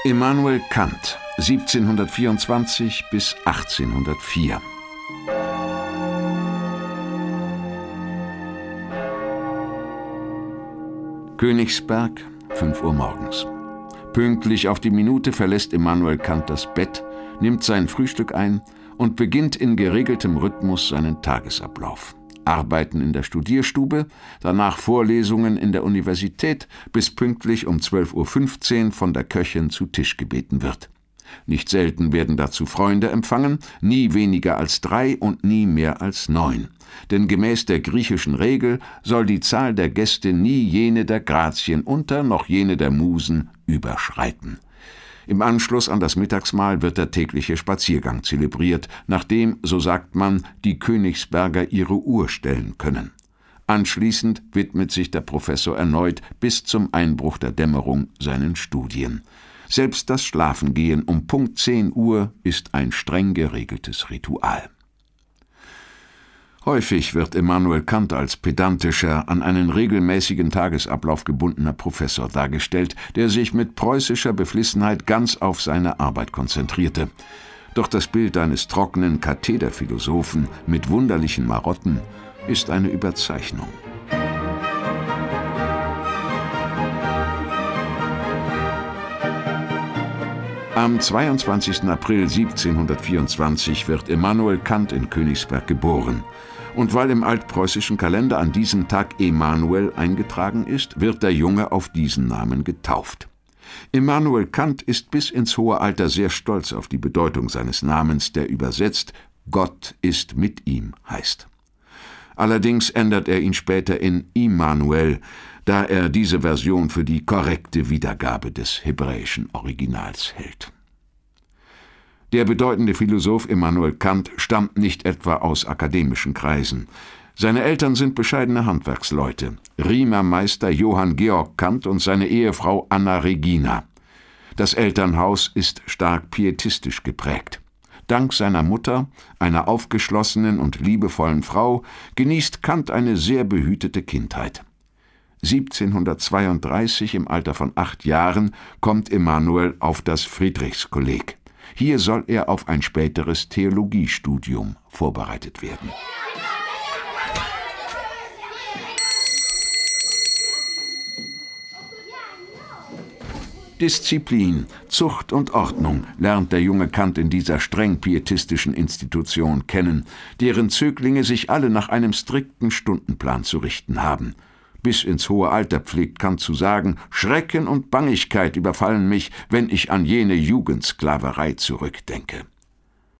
Immanuel Kant, 1724 bis 1804. Königsberg, 5 Uhr morgens. Pünktlich auf die Minute verlässt Immanuel Kant das Bett, nimmt sein Frühstück ein und beginnt in geregeltem Rhythmus seinen Tagesablauf. Arbeiten in der Studierstube, danach Vorlesungen in der Universität, bis pünktlich um 12:15 Uhr von der Köchin zu Tisch gebeten wird. Nicht selten werden dazu Freunde empfangen, nie weniger als 3 und nie mehr als 9. Denn gemäß der griechischen Regel soll die Zahl der Gäste nie jene der Grazien unter, noch jene der Musen überschreiten. Im Anschluss an das Mittagsmahl wird der tägliche Spaziergang zelebriert, nachdem, so sagt man, die Königsberger ihre Uhr stellen können. Anschließend widmet sich der Professor erneut bis zum Einbruch der Dämmerung seinen Studien. Selbst das Schlafengehen um Punkt 10 Uhr ist ein streng geregeltes Ritual. Häufig wird Immanuel Kant als pedantischer, an einen regelmäßigen Tagesablauf gebundener Professor dargestellt, der sich mit preußischer Beflissenheit ganz auf seine Arbeit konzentrierte. Doch das Bild eines trockenen Kathederphilosophen mit wunderlichen Marotten ist eine Überzeichnung. Am 22. April 1724 wird Immanuel Kant in Königsberg geboren. Und weil im altpreußischen Kalender an diesem Tag Emanuel eingetragen ist, wird der Junge auf diesen Namen getauft. Immanuel Kant ist bis ins hohe Alter sehr stolz auf die Bedeutung seines Namens, der übersetzt »Gott ist mit ihm« heißt. Allerdings ändert er ihn später in Immanuel, da er diese Version für die korrekte Wiedergabe des hebräischen Originals hält. Der bedeutende Philosoph Immanuel Kant stammt nicht etwa aus akademischen Kreisen. Seine Eltern sind bescheidene Handwerksleute, Riemermeister Johann Georg Kant und seine Ehefrau Anna Regina. Das Elternhaus ist stark pietistisch geprägt. Dank seiner Mutter, einer aufgeschlossenen und liebevollen Frau, genießt Kant eine sehr behütete Kindheit. 1732, im Alter von 8 Jahren, kommt Immanuel auf das Friedrichskolleg. Hier soll er auf ein späteres Theologiestudium vorbereitet werden. Disziplin, Zucht und Ordnung lernt der junge Kant in dieser streng pietistischen Institution kennen, deren Zöglinge sich alle nach einem strikten Stundenplan zu richten haben. Bis ins hohe Alter pflegt Kant zu sagen, Schrecken und Bangigkeit überfallen mich, wenn ich an jene Jugendsklaverei zurückdenke.